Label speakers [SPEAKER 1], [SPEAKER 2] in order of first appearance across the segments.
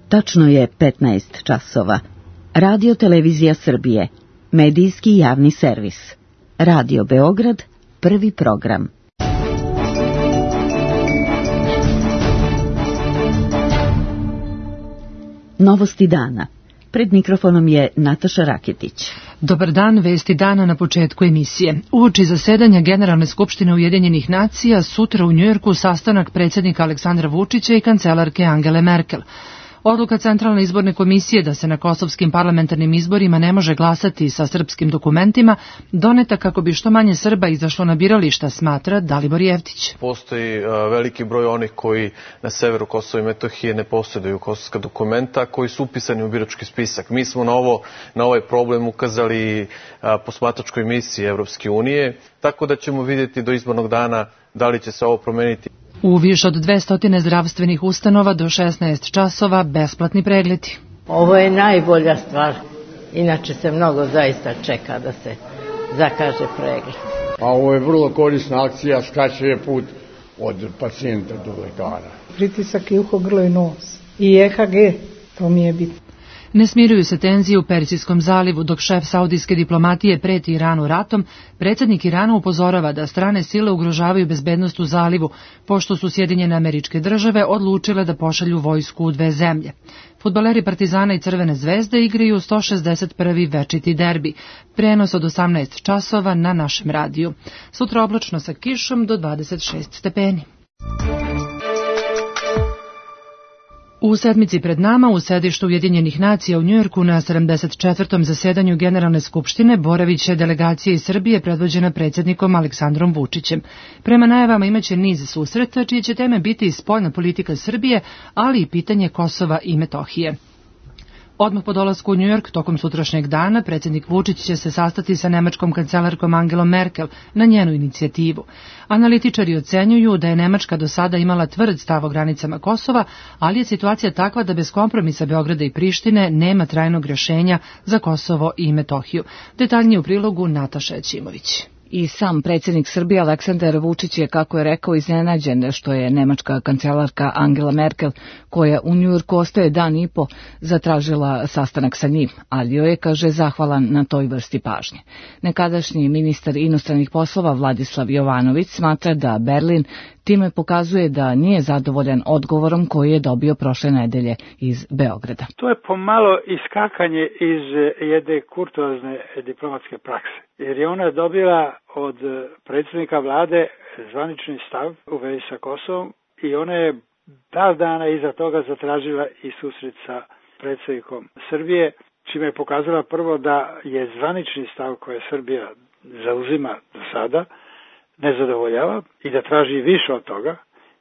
[SPEAKER 1] Tačno je 15 časova. Radio Televizija Srbije, medijski javni servis. Radio Beograd, prvi program. Novosti dana. Pred mikrofonom je Nataša Raketić.
[SPEAKER 2] Dobar dan, vesti dana na početku emisije. Uoči zasedanja Generalne skupštine Ujedinjenih nacija, sutra u Njujorku sastanak predsjednika Aleksandra Vučića i kancelarke Angele Merkel. Odluka Centralne izborne komisije da se na kosovskim parlamentarnim izborima ne može glasati sa srpskim dokumentima, doneta kako bi što manje Srba izašlo na birališta, smatra Dalibor Jevtić.
[SPEAKER 3] Postoji veliki broj onih koji na severu Kosova i Metohije ne posjeduju kosovska dokumenta, koji su upisani u birački spisak. Mi smo na ovaj problem ukazali posmatračkoj misiji Evropske unije, tako da ćemo vidjeti do izbornog dana da li će se ovo promeniti.
[SPEAKER 2] U više od 200 zdravstvenih ustanova do 16 časova besplatni pregledi.
[SPEAKER 4] Ovo je najbolja stvar. Inače se mnogo zaista čeka da se zakaže pregled.
[SPEAKER 5] A ovo je vrlo korisna akcija, skraćuje put od pacijenta do lekara.
[SPEAKER 6] Pritisak i uho, grlo i nos. I EKG, to mi je bitno.
[SPEAKER 2] Ne smiruju se tenzije u Persijskom zalivu, dok šef saudijske diplomatije preti Iranu ratom, predsjednik Irana upozorava da strane sile ugrožavaju bezbednost u zalivu, pošto su Sjedinjene Američke Države odlučile da pošalju vojsku u dve zemlje. Fudbaleri Partizana i Crvene zvezde igraju 161. večiti derbi, prenos od 18 časova na našem radiju. Sutra oblačno sa kišom do 26 stepeni. U sedmici pred nama, u sedištu Ujedinjenih nacija u Njujorku na 74. zasedanju Generalne skupštine boravit će delegacija iz Srbije predvođena predsjednikom Aleksandrom Vučićem. Prema najavama imaće niz susreta, čije će teme biti spoljna politika Srbije, ali i pitanje Kosova i Metohije. Odmah po dolasku u Njujork, tokom sutrašnjeg dana, predsjednik Vučić će se sastati sa nemačkom kancelarkom Angelom Merkel na njenu inicijativu. Analitičari ocenjuju da je Nemačka do sada imala tvrd stav o granicama Kosova, ali je situacija takva da bez kompromisa Beograda i Prištine nema trajnog rješenja za Kosovo i Metohiju. Detaljnije u prilogu Nataša Ćimović.
[SPEAKER 1] I sam predsjednik Srbije Aleksandar Vučić je, kako je rekao, iznenađen što je nemačka kancelarka Angela Merkel, koja u Njujorku ostaje dan i po, zatražila sastanak sa njim, ali joj je, kaže, zahvalan na toj vrsti pažnje. Nekadašnji ministar inostranih poslova Vladislav Jovanović smatra da Berlin time pokazuje da nije zadovoljan odgovorom koji je dobio prošle nedelje iz Beograda.
[SPEAKER 7] To je pomalo iskakanje iz jedne kurtoazne diplomatske prakse, jer je ona dobila od predsjednika vlade zvanični stav u vezi sa Kosovom i ona je par dana iza toga zatražila i susret sa predsjednikom Srbije, čime je pokazala prvo da je zvanični stav koje Srbija zauzima do sada ne zadovoljava i da traži više od toga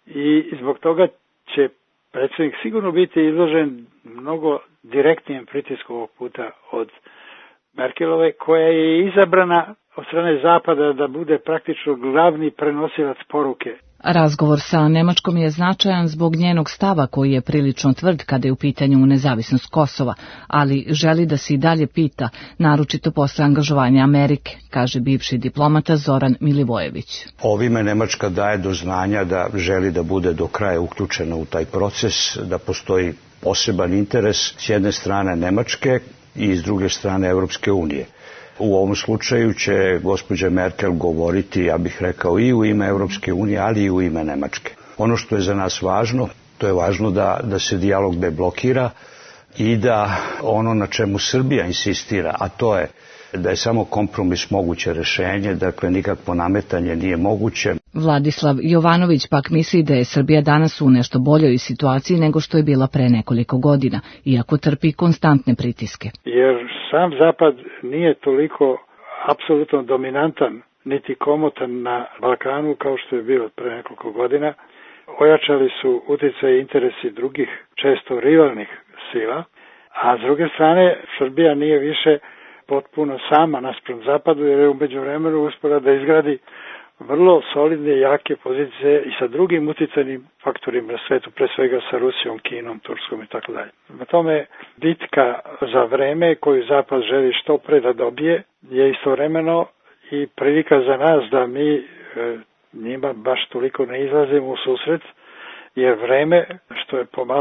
[SPEAKER 7] i zbog toga će predsjednik sigurno biti izložen mnogo direktnijem pritisku ovog puta od Merkelove, koja je izabrana od strane Zapada da bude praktično glavni prenosilac poruke.
[SPEAKER 1] Razgovor sa Nemačkom je značajan zbog njenog stava koji je prilično tvrd kada je u pitanju nezavisnost Kosova, ali želi da se i dalje pita, naročito posle angažovanja Amerike, kaže bivši diplomata Zoran Milivojević.
[SPEAKER 8] Ovime Nemačka daje do znanja da želi da bude do kraja uključena u taj proces, da postoji poseban interes s jedne strane Nemačke i s druge strane Evropske unije. U ovom slučaju će gospođa Merkel govoriti, ja bih rekao, i u ime Evropske unije, ali i u ime Nemačke. Ono što je za nas važno, to je važno da se dijalog deblokira i da ono na čemu Srbija insistira, a to je da je samo kompromis moguće rješenje, dakle nikakvo nametanje nije moguće.
[SPEAKER 1] Vladislav Jovanović pak misli da je Srbija danas u nešto boljoj situaciji nego što je bila pre nekoliko godina, iako trpi konstantne pritiske.
[SPEAKER 7] Jer sam Zapad nije toliko apsolutno dominantan niti komotan na Balkanu kao što je bilo pre nekoliko godina. Ojačali su utjecaj i interesi drugih, često rivalnih sila, a s druge strane Srbija nije više potpuno sama naspram Zapadu, jer je u međuvremenu uspela da izgradi vrlo solidne i jake pozicije i sa drugim utjecajnim faktorima na svetu, pre svega sa Rusijom, Kinom, Turskom i tako dalje. Na tome bitka za vreme koju Zapad želi što pre da dobije je istovremeno i prilika za nas da mi njima baš toliko ne izlazimo u susret, jer vreme što je pomalo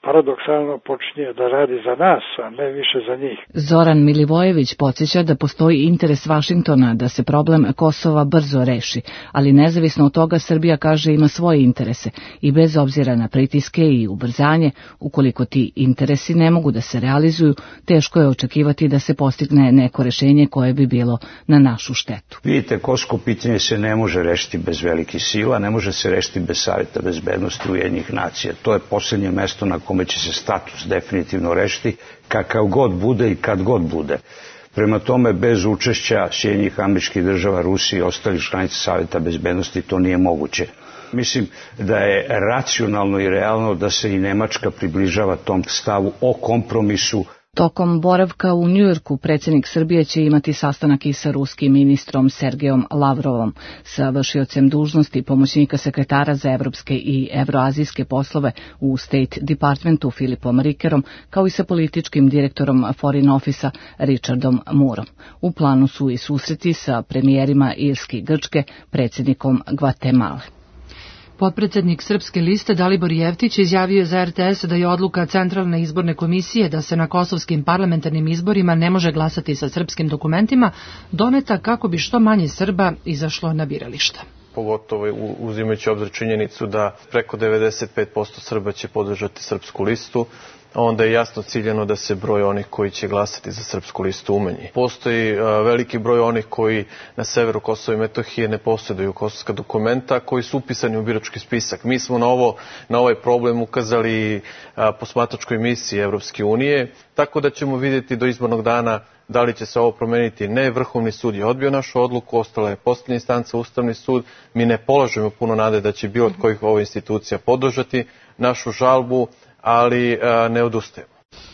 [SPEAKER 7] paradoksalno počinje da radi za nas, a ne više za njih.
[SPEAKER 1] Zoran Milivojević podsjeća da postoji interes Vašingtona da se problem Kosova brzo reši, ali nezavisno od toga Srbija, kaže, ima svoje interese i bez obzira na pritiske i ubrzanje, ukoliko ti interesi ne mogu da se realizuju, teško je očekivati da se postigne neko rešenje koje bi bilo na našu štetu.
[SPEAKER 8] Vidite, kosovo pitanje se ne može rešiti bez velikih sila, ne može se rešiti bez Saveta bezbednosti Ujedinjenih nacija. To je posljednje mesto na kome će se status definitivno rešiti, kakav god bude i kad god bude. Prema tome, bez učešća Sjedinjenih Američkih Država, Rusije i ostalih članica Saveta bezbednosti to nije moguće. Mislim da je racionalno i realno da se i Nemačka približava tom stavu o kompromisu.
[SPEAKER 1] Tokom boravka u Njujorku predsjednik Srbije će imati sastanak i sa ruskim ministrom Sergejom Lavrovom, sa vršiocem dužnosti pomoćnika sekretara za evropske i evroazijske poslove u State Departmentu Filipom Rikerom, kao i sa političkim direktorom Foreign Office-a Richardom Moorom. U planu su i susreti sa premijerima Irske i Grčke, predsjednikom Gvatemale.
[SPEAKER 2] Potpredsjednik Srpske liste Dalibor Jeftić izjavio je za RTS da je odluka Centralne izborne komisije da se na kosovskim parlamentarnim izborima ne može glasati sa srpskim dokumentima doneta kako bi što manje Srba izašlo na birališta.
[SPEAKER 3] Pogotovo uzimajući obzir činjenicu da preko 95% Srba će podržati srpsku listu, onda je jasno ciljano da se broj onih koji će glasati za srpsku listu umanji. Postoji veliki broj onih koji na severu Kosova i Metohije ne posjeduju kosovska dokumenta, koji su upisani u birački spisak. Mi smo na ovaj problem ukazali posmatračkoj misiji Evropske unije, tako da ćemo vidjeti do izbornog dana da li će se ovo promeniti. Ne, Vrhovni sud je odbio našu odluku, ostala je posljednja instanca Ustavni sud. Mi ne polažemo puno nade da će bilo od kojih ova institucija podržati našu žalbu, ali ne odustajemo.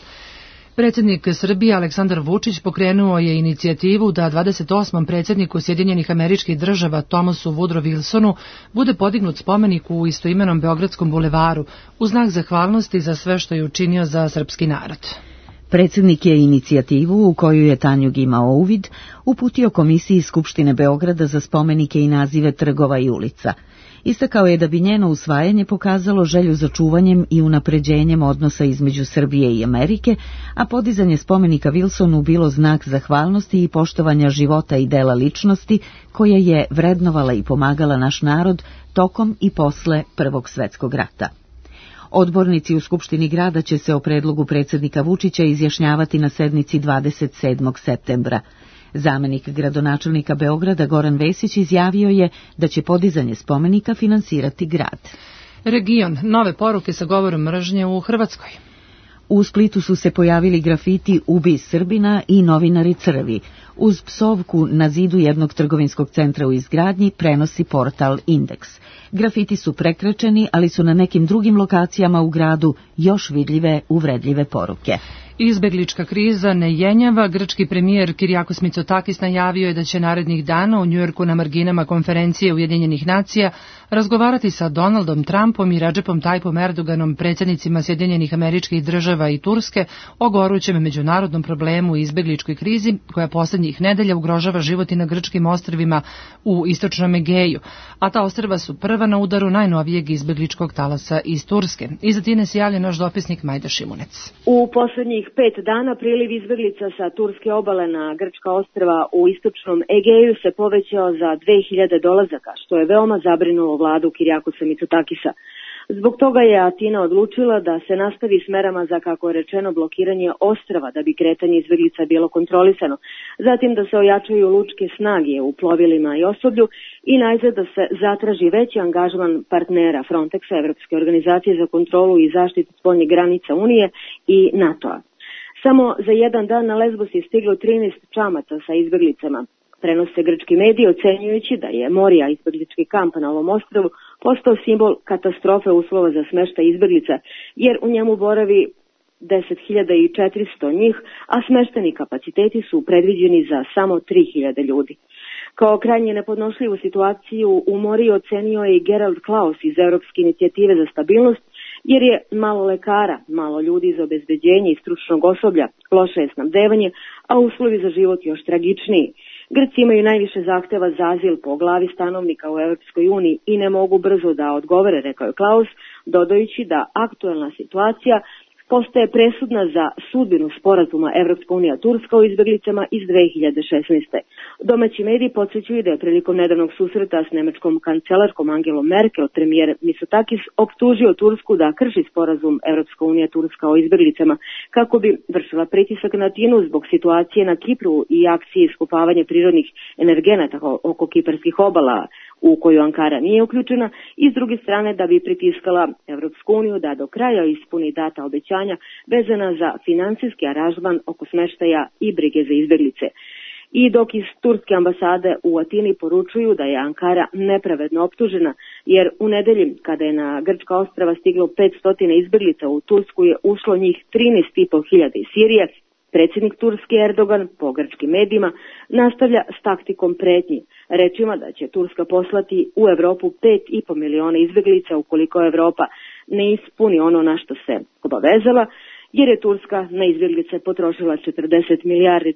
[SPEAKER 2] Predsjednik Srbije Aleksandar Vučić pokrenuo je inicijativu da 28. predsjedniku Sjedinjenih Američkih Država Thomasu Woodrow Wilsonu bude podignut spomenik u istoimenom Beogradskom bulevaru u znak zahvalnosti za sve što je učinio za srpski narod.
[SPEAKER 9] Predsjednik je inicijativu, u koju je Tanjug imao uvid, uputio Komisiji Skupštine Beograda za spomenike i nazive trgova i ulica. Istakao je da bi njeno usvajanje pokazalo želju za čuvanjem i unapređenjem odnosa između Srbije i Amerike, a podizanje spomenika Wilsonu bilo znak zahvalnosti i poštovanja života i dela ličnosti koje je vrednovala i pomagala naš narod tokom i posle Prvog svjetskog rata. Odbornici u Skupštini grada će se o predlogu predsjednika Vučića izjašnjavati na sednici 27. septembra. Zamenik gradonačelnika Beograda Goran Vesić izjavio je da će podizanje spomenika finansirati grad.
[SPEAKER 2] Region, nove poruke sa govorom mržnje u Hrvatskoj.
[SPEAKER 9] U Splitu su se pojavili grafiti Ubij Srbina i Novinari crvi. Uz psovku na zidu jednog trgovinskog centra u izgradnji prenosi portal Indeks. Grafiti su prekrečeni, ali su na nekim drugim lokacijama u gradu još vidljive uvredljive poruke.
[SPEAKER 2] Izbeglička kriza ne jenjava. Grčki premijer Kyriakos Mitsotakis najavio je da će narednih dana u Njujorku na marginama konferencije Ujedinjenih nacija razgovarati sa Donaldom Trumpom i Recepom Tayyipom Erdoganom, predsjednicima Sjedinjenih Američkih Država i Turske, o gorućem međunarodnom problemu i izbegličkoj krizi koja posljednjih nedelja ugrožava život i na grčkim ostrvima u istočnom Egeju, a ta ostrva su prva na udaru najnovijeg izbegličkog talasa iz Turske. Iz Atine se javlja naš dopisnik Majda Šimunec.
[SPEAKER 10] U posljednjih 5 dana priliv izbeglica sa turske obale na grčka ostrva u istočnom Egeju se povećao za 2000 dolazaka, što je veoma zabrinulo vladu Kyriakosa Mitsotakisa. Zbog toga je Atina odlučila da se nastavi s merama za, kako je rečeno, blokiranje ostrva da bi kretanje izbeglica bilo kontrolisano, zatim da se ojačaju lučke snage u plovilima i osoblju i najzad da se zatraži veći angažman partnera Frontexa, Evropske organizacije za kontrolu i zaštitu spoljnih granica Unije i NATO-a. Samo za jedan dan na Lesbos je stiglo 13 čamaca sa izbeglicama. Prenose grčki mediji ocenjujući da je Morija, izbeglički kamp na ovom ostrvu, postao simbol katastrofe uslova za smeštaj izbeglica, jer u njemu boravi 10.400 njih, a smešteni kapaciteti su predviđeni za samo 3.000 ljudi. Kao krajnje nepodnošljivu situaciju u Moriji ocenio je i Gerald Klaus iz Europske inicijative za stabilnost, jer je malo lekara, malo ljudi za obezbeđenje i stručnog osoblja, loše je snabdevanje, a uslovi za život još tragičniji. Grci imaju najviše zahteva za azil po glavi stanovnika u Europskoj uniji i ne mogu brzo da odgovore, rekao je Klaus, dodajući da aktuelna situacija postaje presudna za sudbinu sporazuma Evropska unija-Turska o izbeglicama iz 2016. Domaći mediji podsjećaju da je prilikom nedavnog susreta s nemačkom kancelarkom Angelom Merkel premijer Mitsotakis optužio Tursku da krši sporazum Evropska unija-Turska o izbeglicama kako bi vršila pritisak na Atinu zbog situacije na Kipru i akcije iskopavanja prirodnih energenata oko kiparskih obala u koju Ankara nije uključena, i s druge strane da bi pritiskala Evropsku uniju da do kraja ispuni data obećanja vezana za finansijski aranžman oko smeštaja i brige za izbeglice. I dok iz turske ambasade u Atini poručuju da je Ankara nepravedno optužena, jer u nedelji kada je na grčka ostrava stiglo 500 izbeglica, u Tursku je ušlo njih 13.500 iz Sirije, predsjednik Turske Erdogan po grčkim medijima nastavlja s taktikom pretnji, rečima da će Turska poslati u Evropu 5,5 miliona izbeglica ukoliko Evropa ne ispuni ono na što se obavezala, jer je Turska na izbeglice potrošila $40 milijardi,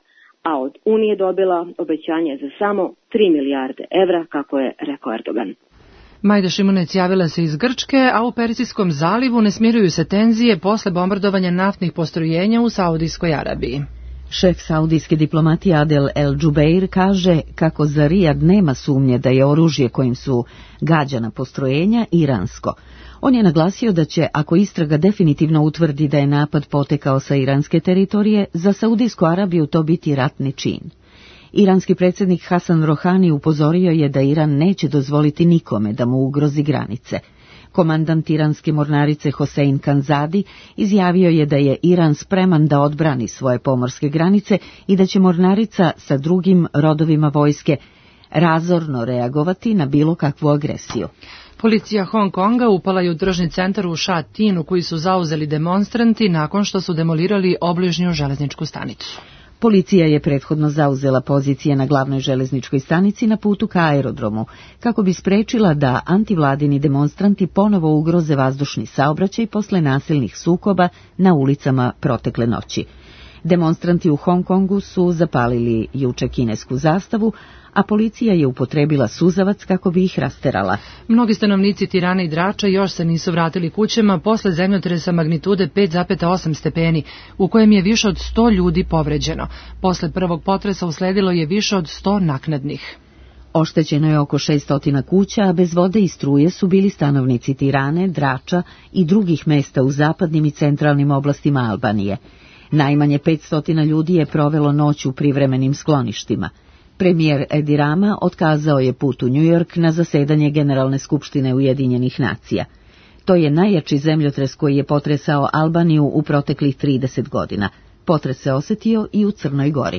[SPEAKER 10] a od Unije dobila obećanje za samo 3 milijarde evra, kako je rekao Erdogan.
[SPEAKER 2] Majda Šimunec javila se iz Grčke, a u Perzijskom zalivu ne smiruju se tenzije posle bombardovanja naftnih postrojenja u Saudijskoj Arabiji.
[SPEAKER 9] Šef saudijske diplomatije Adel El Džubeir kaže kako za Rijad nema sumnje da je oružje kojim su gađana postrojenja iransko. On je naglasio da će, ako istraga definitivno utvrdi da je napad potekao sa iranske teritorije, za Saudijsku Arabiju to biti ratni čin. Iranski predsjednik Hasan Rohani upozorio je da Iran neće dozvoliti nikome da mu ugrozi granice. Komandant iranske mornarice Hosein Kanzadi izjavio je da je Iran spreman da odbrani svoje pomorske granice i da će mornarica sa drugim rodovima vojske razorno reagovati na bilo kakvu agresiju.
[SPEAKER 2] Policija Hong Konga upala je u tržni centar u Sha Tinu koji su zauzeli demonstranti nakon što su demolirali obližnju železničku stanicu.
[SPEAKER 9] Policija je prethodno zauzela pozicije na glavnoj železničkoj stanici na putu ka aerodromu, kako bi sprečila da antivladini demonstranti ponovo ugroze vazdušni saobraćaj posle nasilnih sukoba na ulicama protekle noći. Demonstranti u Hong Kongu su zapalili juče kinesku zastavu, a policija je upotrebila suzavac kako bi ih rasterala.
[SPEAKER 2] Mnogi stanovnici Tirane i Drača još se nisu vratili kućama posle zemljotresa magnitude 5,8 stepeni, u kojem je više od 100 ljudi povređeno. Posle prvog potresa usledilo je više od 100 naknadnih.
[SPEAKER 9] Oštećeno je oko 600 kuća, a bez vode i struje su bili stanovnici Tirane, Drača i drugih mesta u zapadnim i centralnim oblastima Albanije. Najmanje 500 ljudi je provelo noć u privremenim skloništima. Premijer Edi Rama otkazao je put u New York na zasedanje Generalne skupštine Ujedinjenih nacija. To je najjači zemljotres koji je potresao Albaniju u proteklih 30 godina. Potres se osetio i u Crnoj Gori.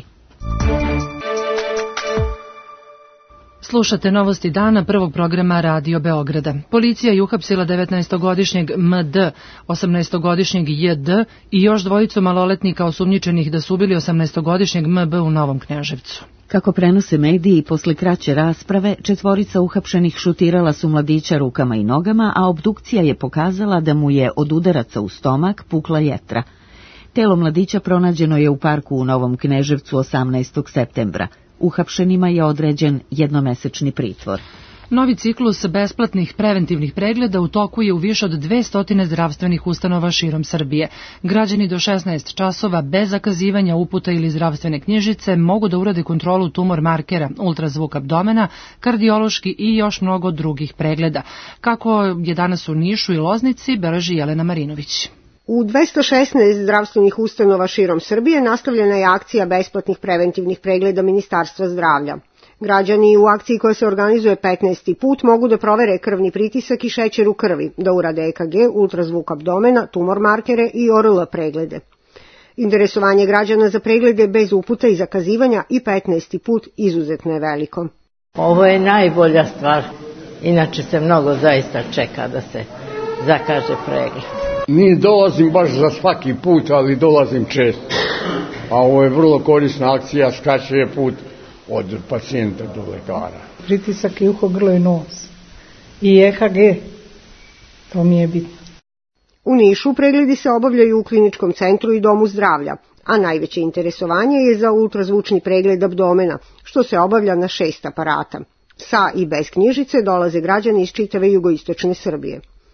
[SPEAKER 2] Slušate novosti dana prvog programa Radio Beograda. Policija je uhapsila 19-godišnjeg MD, 18-godišnjeg JD i još dvojicu maloletnika osumnjičenih da su ubili 18-godišnjeg MB u Novom Kneževcu.
[SPEAKER 9] Kako prenose mediji, posle kraće rasprave, 4 uhapšenih šutirala su mladića rukama i nogama, a obdukcija je pokazala da mu je od udaraca u stomak pukla jetra. Telo mladića pronađeno je u parku u Novom Kneževcu 18. septembra. Uhapšenima je određen jednomesečni pritvor.
[SPEAKER 2] Novi ciklus besplatnih preventivnih pregleda u toku je u više od 200 zdravstvenih ustanova širom Srbije. Građani do 16 časova bez zakazivanja uputa ili zdravstvene knjižice mogu da urade kontrolu tumor markera, ultrazvuk abdomena, kardiološki i još mnogo drugih pregleda. Kako je danas u Nišu i Loznici, beleži Jelena Marinović.
[SPEAKER 11] U 216 zdravstvenih ustanova širom Srbije nastavljena je akcija besplatnih preventivnih pregleda Ministarstva zdravlja. Građani u akciji koja se organizuje 15. put mogu da provere krvni pritisak i šećer u krvi, da urade EKG, ultrazvuk abdomena, tumor markere i ORL preglede. Interesovanje građana za preglede bez uputa i zakazivanja i 15. put izuzetno je veliko.
[SPEAKER 4] Ovo je najbolja stvar, inače se mnogo zaista čeka da se zakaže pregled.
[SPEAKER 5] Nije dolazim baš za svaki put, ali dolazim često. A ovo je vrlo korisna akcija, skraćuje put od pacijenta do lekara.
[SPEAKER 6] Pritisak i uho, grlo i nos. I EKG, to mi je bitno.
[SPEAKER 11] U Nišu pregledi se obavljaju u kliničkom centru i domu zdravlja, a najveće interesovanje je za ultrazvučni pregled abdomena, što se obavlja na 6 aparata. Sa i bez knjižice dolaze građani iz čitave jugoistočne Srbije.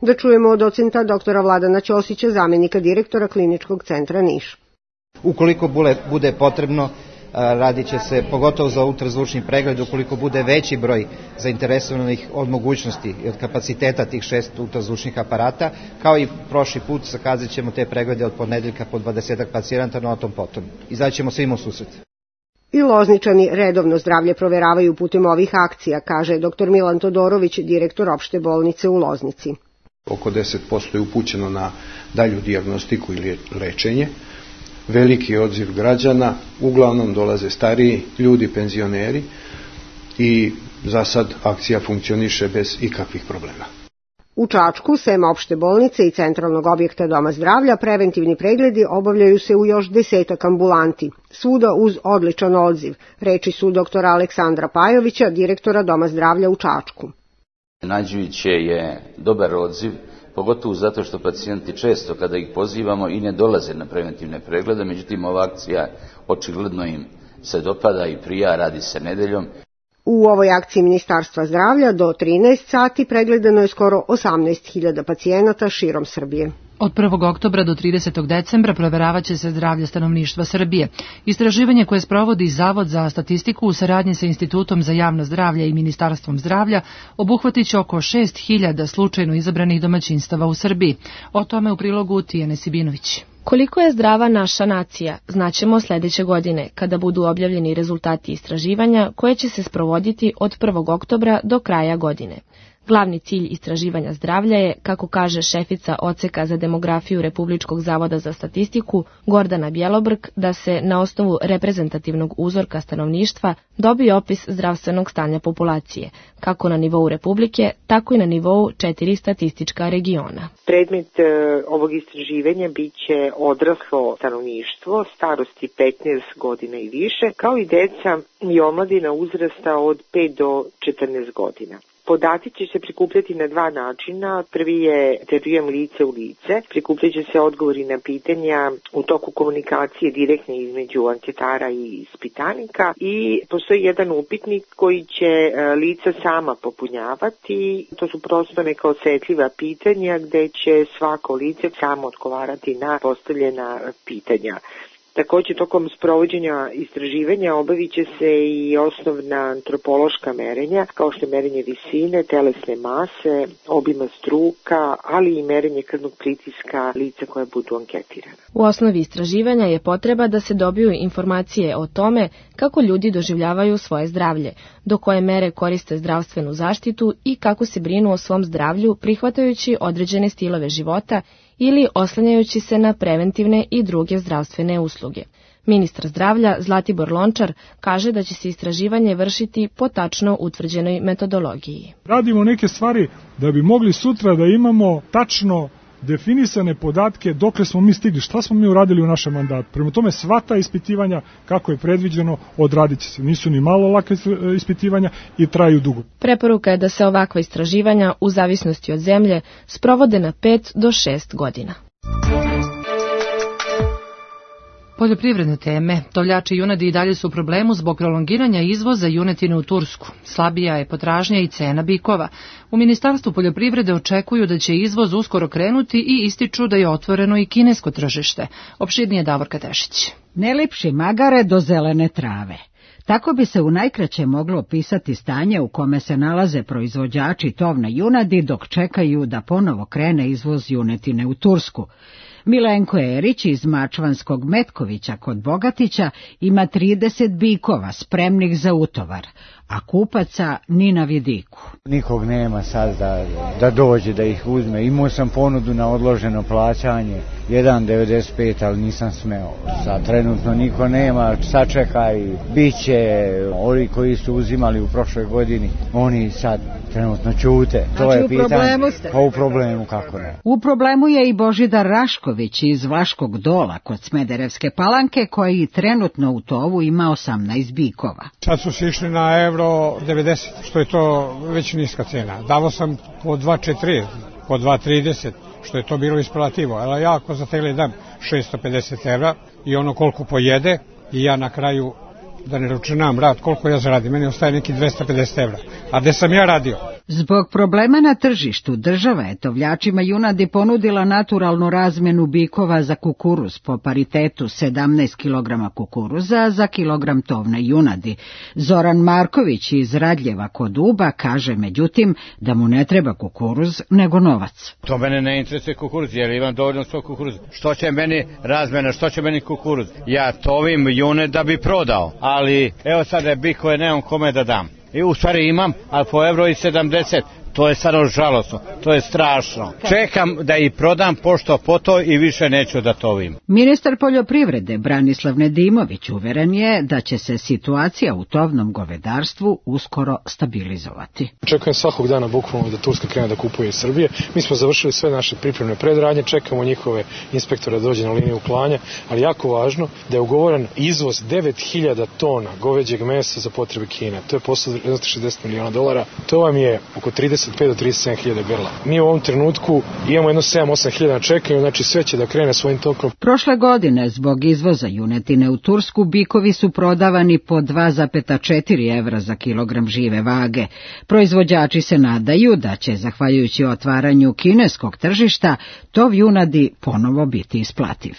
[SPEAKER 11] Da čujemo od docenta doktora Vladana Ćosića, zamenika direktora Kliničkog centra Niš.
[SPEAKER 12] Ukoliko bude potrebno, radit će se pogotovo za ultrazvučni pregled, ukoliko bude veći broj zainteresovanih od mogućnosti i od kapaciteta tih 6 ultrazvučnih aparata, kao i prošli put zakazat ćemo te preglede od ponedeljka po 20 pacijenata, no o tom potom. Izaćemo svima u susret.
[SPEAKER 11] I Lozničani redovno zdravlje proveravaju putem ovih akcija, kaže dr. Milan Todorović, direktor opšte bolnice u Loznici.
[SPEAKER 13] Oko 10% je upućeno na dalju dijagnostiku ili lečenje. Veliki je odziv građana, uglavnom dolaze stariji ljudi, penzioneri i za sad akcija funkcioniše bez ikakvih problema.
[SPEAKER 11] U Čačku, sem opšte bolnice i centralnog objekta Doma zdravlja, preventivni pregledi obavljaju se u još 10 ambulanti, svuda uz odličan odziv, reči su dr. Aleksandra Pajovića, direktora Doma zdravlja u Čačku.
[SPEAKER 14] Nađujuće je dobar odziv, pogotovo zato što pacijenti često kada ih pozivamo i ne dolaze na preventivne preglede, međutim ova akcija očigledno im se dopada i prija, radi se nedeljom.
[SPEAKER 11] U ovoj akciji Ministarstva zdravlja do 13 sati pregledano je skoro 18.000 pacijenata širom Srbije.
[SPEAKER 2] Od 1. oktobra do 30. decembra proveravaće se zdravlje stanovništva Srbije. Istraživanje koje sprovodi Zavod za statistiku u saradnji sa Institutom za javno zdravlje i Ministarstvom zdravlja obuhvatit će oko 6.000 slučajno izabranih domaćinstava u Srbiji. O tome u prilogu Tijane Sibinović.
[SPEAKER 15] Koliko je zdrava naša nacija, znaćemo sljedeće godine, kada budu objavljeni rezultati istraživanja koje će se sprovoditi od 1. oktobra do kraja godine. Glavni cilj istraživanja zdravlja je, kako kaže šefica Odseka za demografiju Republičkog zavoda za statistiku Gordana Bjelobrk, da se na osnovu reprezentativnog uzorka stanovništva dobije opis zdravstvenog stanja populacije, kako na nivou Republike, tako i na nivou 4 statistička regiona.
[SPEAKER 16] Predmet ovog istraživanja biće odraslo stanovništvo starosti 15 godina i više, kao i deca i omladina uzrasta od 5 do 14 godina. Podaci će se prikupljati na 2 načina. Prvi je intervjujem lice u lice. Prikupljat će se odgovori na pitanja u toku komunikacije direktne između anketara i ispitanika i postoji jedan upitnik koji će lica sama popunjavati. To su prosto neka osetljiva pitanja gde će svako lice samo odgovarati na postavljena pitanja. Također, tokom sprovođenja istraživanja obavit će se i osnovna antropološka merenja, kao što je merenje visine, telesne mase, obima struka, ali i merenje krvnog pritiska lica koja budu anketirana.
[SPEAKER 15] U osnovi istraživanja je potreba da se dobiju informacije o tome kako ljudi doživljavaju svoje zdravlje, do koje mere koriste zdravstvenu zaštitu i kako se brinu o svom zdravlju prihvatajući određene stilove života ili oslanjajući se na preventivne i druge zdravstvene usluge. Ministar zdravlja Zlatibor Lončar kaže da će se istraživanje vršiti po tačno utvrđenoj metodologiji.
[SPEAKER 17] Radimo neke stvari da bi mogli sutra da imamo tačno definisane podatke dokle smo mi stigli, šta smo mi uradili u našem mandatu. Prema tome sva ta ispitivanja, kako je predviđeno, odradit će se. Nisu ni malo laka ispitivanja i traju dugo.
[SPEAKER 15] Preporuka je da se ovakva istraživanja, u zavisnosti od zemlje, sprovode na 5 do 6 godina.
[SPEAKER 2] Poljoprivredne teme. Tovljači junadi i dalje su u problemu zbog prolongiranja izvoza junetine u Tursku. Slabija je potražnja i cena bikova. U Ministarstvu poljoprivrede očekuju da će izvoz uskoro krenuti i ističu da je otvoreno i kinesko tržište. Opširnije Davorka Tešić.
[SPEAKER 18] Ne lipši magare do zelene trave. Tako bi se u najkraće moglo opisati stanje u kome se nalaze proizvođači tovne junadi dok čekaju da ponovo krene izvoz junetine u Tursku. Milenko Erić iz Mačvanskog Metkovića kod Bogatića ima 30 bikova spremnih za utovar, a kupaca ni na vidiku.
[SPEAKER 19] Nikog nema sad da dođe da ih uzme. Imao sam ponudu na odloženo plaćanje, 1,95, ali nisam smeo. Sad trenutno niko nema, sačekaj, bit će ovi koji su uzimali u prošloj godini, oni sad trenutno ćute. To je pitanje.
[SPEAKER 18] Problemu ste?
[SPEAKER 19] Pa u problemu, kako ne.
[SPEAKER 18] U problemu je i Božidar Rašković iz Vlaškog Dola kod Smederevske Palanke, koji trenutno u tovu ima 18 bikova.
[SPEAKER 20] Sad su se išli na €90, što je to već niska cena. Davo sam po 2,40, po 2,30, što je to bilo isplativo. Ali ja ako za tegli dam 650 € i ono koliko pojede i ja na kraju, da ne računam rad, koliko ja zaradim, meni ostaje neki 250 €. A gde sam ja radio?
[SPEAKER 18] Zbog problema na tržištu, država je tovljačima junadi ponudila naturalnu razmenu bikova za kukuruz po paritetu 17 kg kukuruza za kilogram tovne junadi. Zoran Marković iz Radljeva kod Uba kaže međutim da mu ne treba kukuruz nego novac.
[SPEAKER 19] To mene ne interesuje kukuruz jer imam dovoljno svog kukuruza. Što će meni razmena, što će meni kukuruz? Ja tovim june da bi prodao, ali evo sada bikove nemam kome da dam. I u stvari imam, ali po €1,70. To je stvarno žalosno, to je strašno. Čekam da ih prodam pošto po to i više neću da tovim.
[SPEAKER 18] Ministar poljoprivrede Branislav Nedimović uveren je da će se situacija u tovnom govedarstvu uskoro stabilizovati.
[SPEAKER 21] Čekujem svakog dana bukvalno da Turska krene da kupuje iz Srbije. Mi smo završili sve naše pripremne predradnje, čekamo njihove inspektore da dođe na liniju klanja, ali jako važno da je ugovoren izvoz 9.000 tona goveđeg mesa za potrebe Kine. To je posao vrednosti $60 miliona. To vam je oko 35 do 37.000 grla. Mi u ovom trenutku imamo jedno 7-8 hiljada na čekanju, znači sve će da krene svojim tokom.
[SPEAKER 18] Prošle godine zbog izvoza junetine u Tursku bikovi su prodavani po 2,4 evra za kilogram žive vage. Proizvođači se nadaju da će, zahvaljujući otvaranju kineskog tržišta, tov junadi ponovo biti isplativ.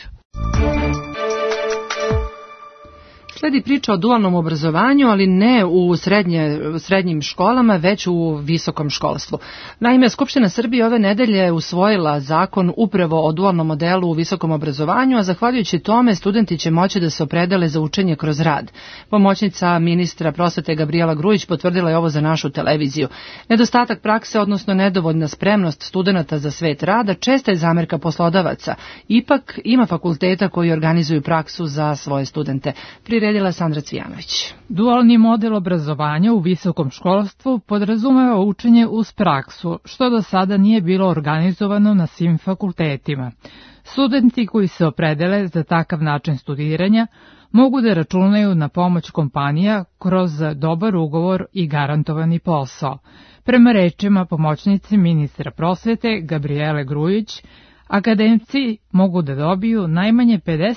[SPEAKER 2] Sledi priča o dualnom obrazovanju, ali ne u srednjim školama, već u visokom školstvu. Naime, Skupština Srbije ove nedelje usvojila zakon upravo o dualnom modelu u visokom obrazovanju, a zahvaljujući tome studenti će moći da se opredele za učenje kroz rad. Pomoćnica ministra prosvete Gabrijela Grujić potvrdila je ovo za našu televiziju. Nedostatak prakse, odnosno nedovoljna spremnost studenata za svet rada, česta je zamerka poslodavaca. Ipak ima fakulteta koji organizuju praksu za svoje studente. Sandra Cvijanović.
[SPEAKER 22] Dualni model obrazovanja u visokom školstvu podrazumeva učenje uz praksu, što do sada nije bilo organizovano na svim fakultetima. Studenti koji se opredele za takav način studiranja mogu da računaju na pomoć kompanija kroz dobar ugovor i garantovani posao. Prema rečima pomoćnice ministra prosvete Gabrijele Grujić, akademci mogu da dobiju najmanje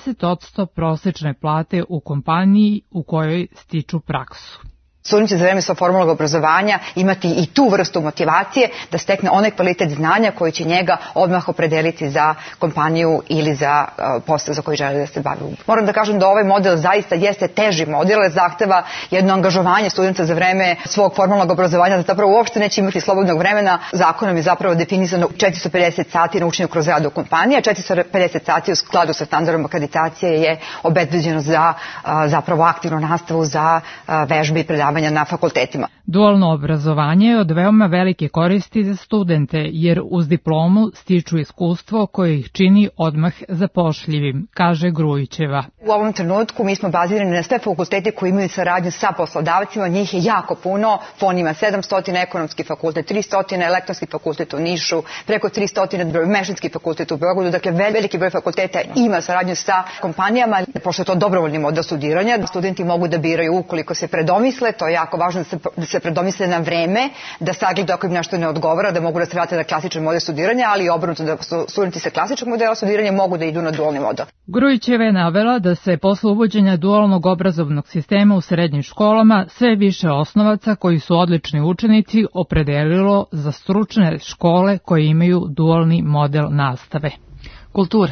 [SPEAKER 22] 50% prosečne plate u kompaniji u kojoj stiču praksu.
[SPEAKER 23] Student će za vreme svog formalnog obrazovanja imati i tu vrstu motivacije da stekne onaj kvalitet znanja koji će njega odmah opredeliti za kompaniju ili za posao za koji želi da se bavi. Moram da kažem da ovaj model zaista jeste teži model, zahteva jedno angažovanje studenta za vreme svog formalnog obrazovanja, da zapravo uopšte neće imati slobodnog vremena. Zakonom je zapravo definisano 450 sati na učenju kroz rad u kompaniji, a 450 sati u skladu sa standardom akreditacije je obezbeđeno za zapravo aktivnu nastavu, za vežbe i predavanje na fakultetima.
[SPEAKER 22] Dualno obrazovanje je od veoma velike koristi za studente, jer uz diplomu stiču iskustvo koje ih čini odmah zapošljivim, kaže Grujićeva.
[SPEAKER 23] U ovom trenutku mi smo bazirani na sve fakultete koji imaju saradnju sa poslodavcima, njih je jako puno, FON ima 700, ekonomski fakultet 300, elektronski fakultet u Nišu, preko 300 Mešinski fakultet u Beogradu, dakle veliki broj fakulteta ima saradnju sa kompanijama, pošto je to dobrovoljni model studiranja, studenti mogu da biraju ukoliko se predomisle, to je jako važno da se predomisle na vreme, da sagleda ako im nešto ne odgovara, da mogu da se vrate na klasičan model studiranja, ali i obrnuto da studenti sa klasičnog modela studiranja mogu da idu na dualni model.
[SPEAKER 22] Grujićeva je navela da se posle uvođenja dualnog obrazovnog sistema u srednjim školama sve više osnovaca koji su odlični učenici opredelilo za stručne škole koje imaju dualni model nastave.
[SPEAKER 2] Kultura.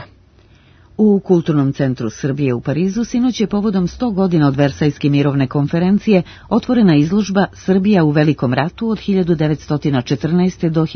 [SPEAKER 9] U Kulturnom centru Srbije u Parizu sinoć je povodom 100 godina od Versajske mirovne konferencije otvorena izložba Srbija u Velikom ratu od 1914. do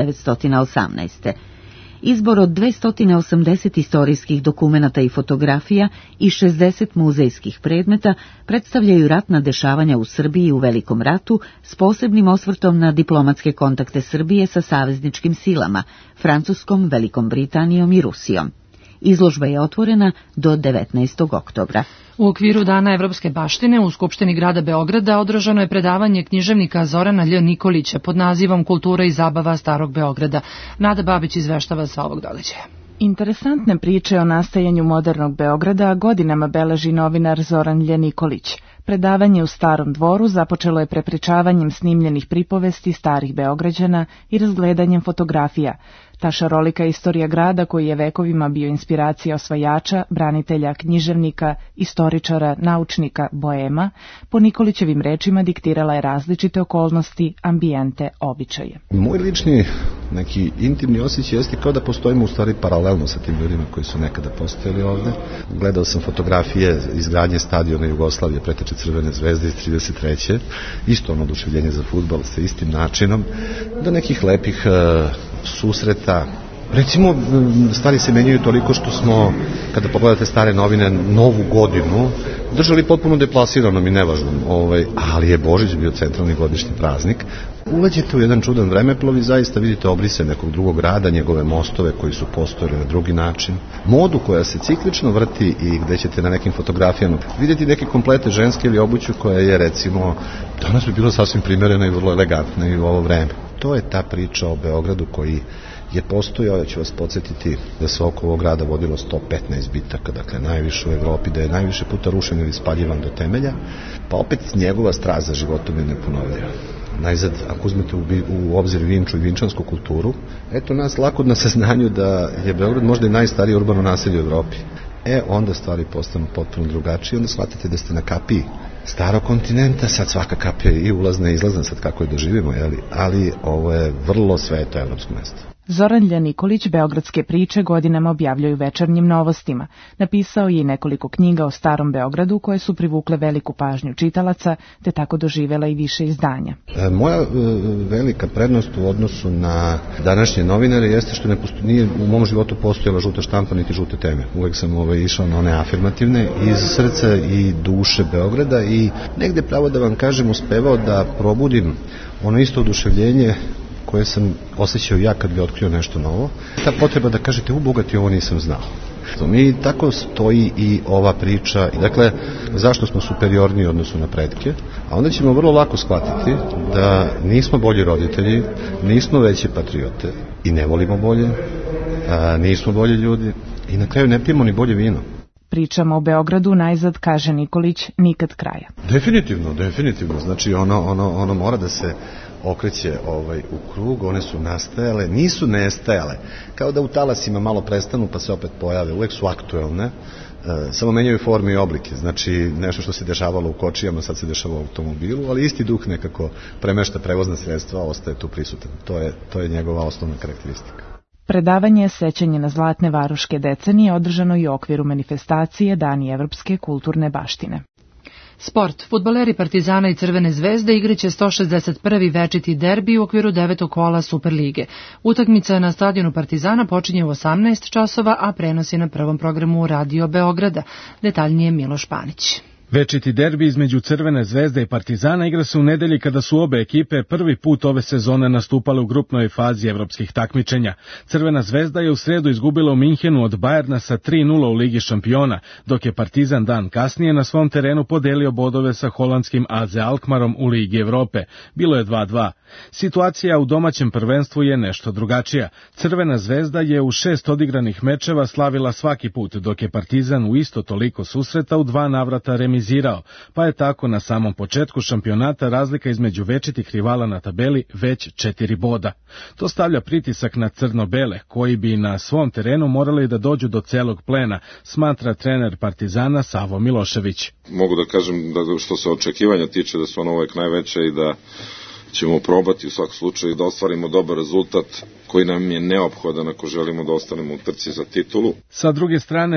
[SPEAKER 9] 1918. Izbor od 280 istorijskih dokumenata i fotografija i 60 muzejskih predmeta predstavljaju ratna dešavanja u Srbiji u Velikom ratu s posebnim osvrtom na diplomatske kontakte Srbije sa savezničkim silama, Francuskom, Velikom Britanijom i Rusijom. Izložba je otvorena do 19. oktobra.
[SPEAKER 2] U okviru Dana evropske baštine u Skupštini grada Beograda održano je predavanje književnika Zorana Lj. Nikolića pod nazivom Kultura i zabava starog Beograda. Nada Babić izveštava sa ovog događaja.
[SPEAKER 24] Interesantne priče o nastajanju modernog Beograda godinama beleži novinar Zoran Lj. Nikolić. Predavanje u Starom dvoru započelo je prepričavanjem snimljenih pripovesti starih Beograđana i razgledanjem fotografija. Ta šarolika istorija grada koji je vekovima bio inspiracija osvajača, branitelja, književnika, istoričara, naučnika, boema, po Nikolićevim rečima diktirala je različite okolnosti, ambijente, običaje.
[SPEAKER 1] Moj lični neki intimni osjećaj jeste kao da postojimo u stvari paralelno sa tim ljudima koji su nekada postojali ovde. Gledao sam fotografije izgradnje stadiona Jugoslavije, preteče Crvene zvezde iz 33. Isto ono oduševljenje za fudbal sa istim načinom, do nekih lepih susreta. Recimo, stvari se menjaju toliko što smo, kada pogledate stare novine, Novu godinu držali potpuno deplasiranom i nevažnom, ali je Božić bio centralni godišnji praznik. Uleđete u jedan čudan vremeplov i zaista vidite obrise nekog drugog grada, njegove mostove koji su postojali na drugi način, modu koja se ciklično vrti i gde ćete na nekim fotografijama vidjeti neke komplete ženske ili obuću koja je, recimo, danas bi bilo sasvim primerena i vrlo elegantna i u ovo vreme. To je ta priča o Beogradu koji je postojao. Ja ću vas podsjetiti da se oko ovog grada vodilo 115 bitaka, dakle najviše u Evropi, da je najviše puta rušen ili spaljivan do temelja, pa opet njegova strast za životom je neponovljiva. Najzad, ako uzmete u obzir Vinču i vinčansku kulturu, eto nas lako na saznanju da je Beograd možda i najstarije urbano naselje u Evropi. Onda stvari postanu potpuno drugačije, onda shvatite da ste na kapiji starog kontinenta, sad svaka kapija je i ulazna i izlazna, sad kako je doživimo, ali ovo je vrlo sveto evropsko mesto.
[SPEAKER 24] Zoran Nikolić beogradske priče godinama objavljuje u Večernjim novostima. Napisao je i nekoliko knjiga o starom Beogradu koje su privukle veliku pažnju čitalaca, te tako doživela i više izdanja.
[SPEAKER 1] Moja velika prednost u odnosu na današnje novinare jeste što nije u mom životu postojala žuta štampa niti žute teme. Uvek sam išao na one afirmativne iz srca i duše Beograda i negde, pravo da vam kažem, uspevao da probudim ono isto oduševljenje koje sam osjećao ja kad bi otkrio nešto novo. Ta potreba da kažete, bogati, ovo nisam znao. Mi tako stoji i ova priča. Dakle, zašto smo superiorni u odnosu na pretke? A onda ćemo vrlo lako shvatiti da nismo bolji roditelji, nismo veće patriote i ne volimo bolje, nismo bolji ljudi i na kraju ne pijemo ni bolje vino.
[SPEAKER 24] Pričamo o Beogradu, najzad, kaže Nikolić, nikad kraja.
[SPEAKER 1] Definitivno. Znači, ono mora da se okreće u krug, one su nastajale, nisu nestajale, kao da u talasima malo prestanu pa se opet pojave, uvek su aktuelne, samo menjaju forme i oblike, znači nešto što se dešavalo u kočijama sad se dešava u automobilu, ali isti duh nekako premešta prevozna sredstva, ostaje tu prisutan, to je njegova osnovna karakteristika.
[SPEAKER 24] Predavanje Sećanje na zlatne varoške decenije održano i u okviru manifestacije Dani evropske kulturne baštine. Sport. Fudbaleri Partizana i Crvene zvezde igraće 161. večiti derbi u okviru 9. kola Superlige. Utakmica na stadionu Partizana počinje u 18 časova, a prenos je na prvom programu Radio Beograda. Detaljnije Miloš Panić.
[SPEAKER 3] Večiti derbi između Crvene zvezde i Partizana igra se u nedelji kada su obe ekipe prvi put ove sezone nastupale u grupnoj fazi evropskih takmičenja. Crvena zvezda je u sredu izgubila u Minhenu od Bayerna sa 3:0 u Ligi šampiona, dok je Partizan dan kasnije na svom terenu podelio bodove sa holandskim AZ Alkmarom u Ligi Evrope. Bilo je 2:2. Situacija u domaćem prvenstvu je nešto drugačija. Crvena zvezda je u 6 odigranih mečeva slavila svaki put, dok je Partizan u isto toliko susreta u 2 navrata remizirao, pa je tako na samom početku šampionata razlika između večitih rivala na tabeli već 4 boda. To stavlja pritisak na crno-bele, koji bi na svom terenu morali da dođu do celog plena, smatra trener Partizana Savo Milošević.
[SPEAKER 7] Mogu da kažem da što se očekivanja tiče da su ono uvek najveće i da ćemo probati u svakom slučaju da ostvarimo dobar rezultat koji nam je neophodan ako želimo da ostanemo u trci za titulu.
[SPEAKER 3] Sa druge strane,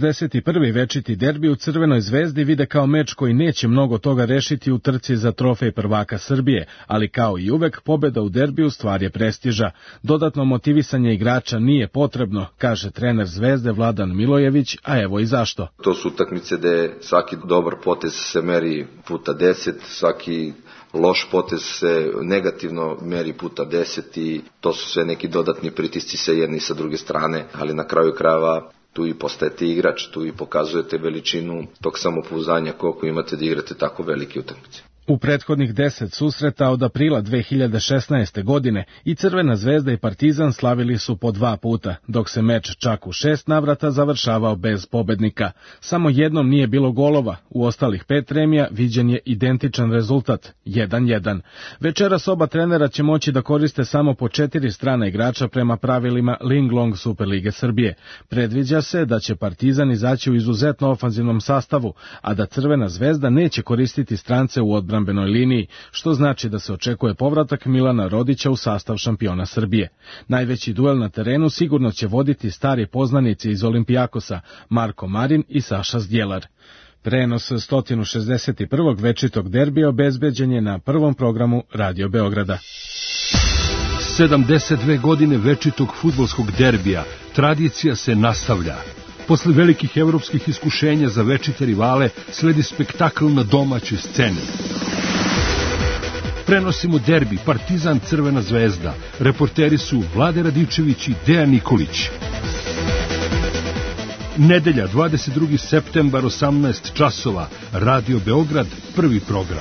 [SPEAKER 3] 161. večiti derbi u Crvenoj zvezdi vide kao meč koji neće mnogo toga rešiti u trci za trofej prvaka Srbije, ali kao i uvek pobeda u derbiju stvar je prestiža. Dodatno motivisanje igrača nije potrebno, kaže trener Zvezde Vladan Milojević, a evo i zašto.
[SPEAKER 8] To su utakmice gde svaki dobar potez se meri puta 10, svaki loš potez se negativno meri puta 10 i to su sve neki dodatni pritisci sa jedne i sa druge strane, ali na kraju krajeva tu i postajete igrač, tu i pokazujete veličinu tog samopouzdanja koliko imate da igrate tako velike utakmice.
[SPEAKER 3] U prethodnih 10 susreta od aprila 2016. godine i Crvena zvezda i Partizan slavili su po 2 puta, dok se meč čak u 6 navrata završavao bez pobednika. Samo jednom nije bilo golova, u ostalih 5 remija viđen je identičan rezultat, 1:1. Večeras oba trenera će moći da koriste samo po 4 strana igrača prema pravilima Linglong Superlige Srbije. Predviđa se da će Partizan izaći u izuzetno ofanzivnom sastavu, a da Crvena zvezda neće koristiti strance u odbrambenoj liniji, što znači da se očekuje povratak Milana Rodića u sastav šampiona Srbije. Najveći duel na terenu sigurno će voditi stari poznanici iz Olimpijakosa, Marko Marin i Saša Zdjelar. Prenos 161. večitog derbija obezbeđen je na prvom programu Radio Beograda.
[SPEAKER 4] 72 godine večitog fudbalskog derbija, tradicija se nastavlja. Posle velikih evropskih iskušenja za večite rivale sledi spektakl na domaćoj sceni. Prenosimo derbi Partizan Crvena zvezda. Reporteri su Vlade Radičević i Dejan Nikolić. Nedelja, 22. septembar, 18 časova. Radio Beograd, prvi program.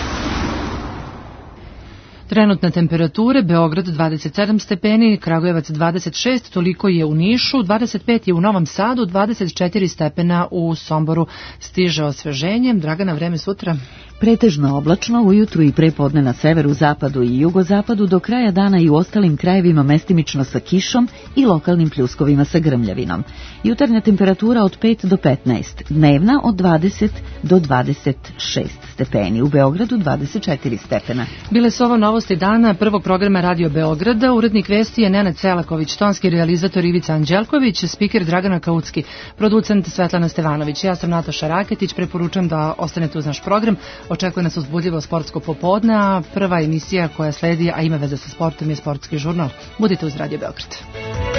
[SPEAKER 2] Trenutne temperature: Beograd 27 stepeni, Kragujevac 26, toliko je u Nišu, 25 je u Novom Sadu, 24 stepena u Somboru. Stiže osveženje. Dragana, vreme sutra?
[SPEAKER 9] Pretežno oblačno, ujutru i prepodne na severu, zapadu i jugozapadu, do kraja dana i u ostalim krajevima mestimično sa kišom i lokalnim pljuskovima sa grmljavinom. Jutarnja temperatura od 5 do 15, dnevna od 20 do 26 stepeni, u Beogradu 24 stepena.
[SPEAKER 2] Bile su ovo novosti dana prvog programa Radio Beograda. Urednik vesti je Nenad Selaković, tonski realizator Ivica Anđelković, spiker Dragana Kaucki, producent Svetlana Stevanović. Ja sam Nataša Raketić, preporučujem da ostanete uz naš program. Očekuje nas uzbudljivo sportsko popodne, a prva emisija koja sledi, a ima veze sa sportom, je Sportski žurnal. Budite uz Radio Beograd.